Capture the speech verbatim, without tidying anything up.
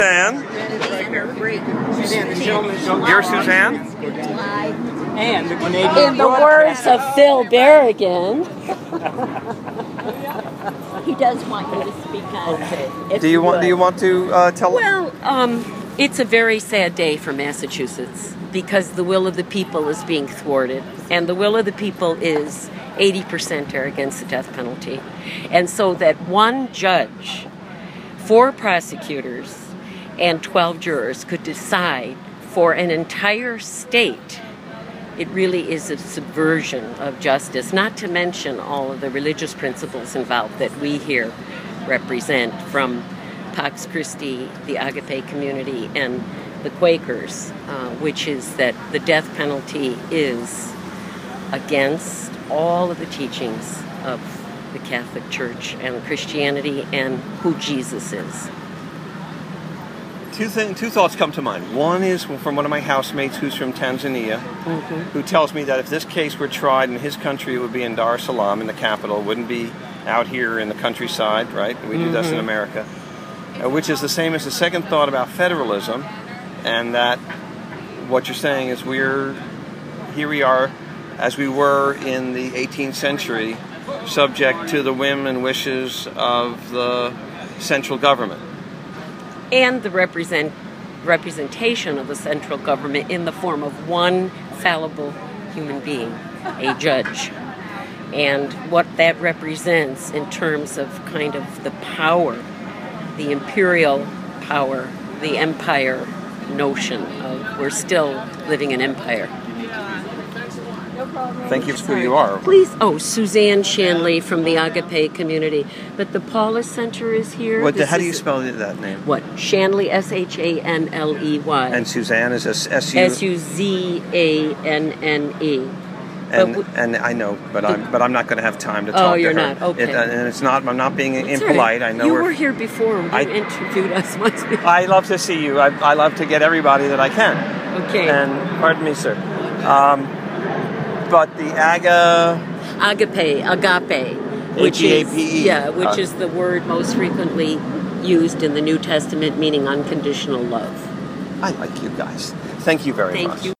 Suzanne. You're Suzanne? And the Canadian In the words of Phil Berrigan, he does want you to speak on. Okay. Do you want? Do you want to uh, tell? Well, um, it's a very sad day for Massachusetts because the will of the people is being thwarted, and the will of the people is eighty percent are against the death penalty, and so that one judge, four prosecutors, and twelve jurors could decide for an entire state. It really is a subversion of justice, not to mention all of the religious principles involved that we here represent, from Pax Christi, the Agape community, and the Quakers, uh, which is that the death penalty is against all of the teachings of the Catholic Church and Christianity and who Jesus is. Two thing, two thoughts come to mind. One is from one of my housemates who's from Tanzania, mm-hmm. who tells me that if this case were tried in his country, it would be in Dar es Salaam, in the capital. It wouldn't be out here in the countryside, right? We do mm-hmm. this in America, uh, which is the same as the second thought about federalism, and that what you're saying is we're here we are, as we were in the eighteenth century, subject to the whim and wishes of the central government. And the represent, representation of the central government in the form of one fallible human being, a judge. And what that represents in terms of kind of the power, the imperial power, the empire notion of we're still living in empire. Thank you for who you are. Please. Oh, Suzanne Shanley from the Agape community. But the Paulus Center is here. What? The, how do you spell that name? What? Shanley, S H A N L E Y. And Suzanne is S U... S U Z A N N E. And, and I know, but I'm but I'm not going to have time to talk to her. Oh, you're not. Okay. It, and it's not. I'm not being That's impolite. Right. I know you we're, were here before. You I, interviewed us once before. I love to see you. I, I love to get everybody that I can. Okay. And pardon me, sir. Um, but the aga... Agape, agape, which A G A P E. is yeah, which uh, is the word most frequently used in the New Testament, meaning unconditional love. I like you guys. Thank you very Thank much. You.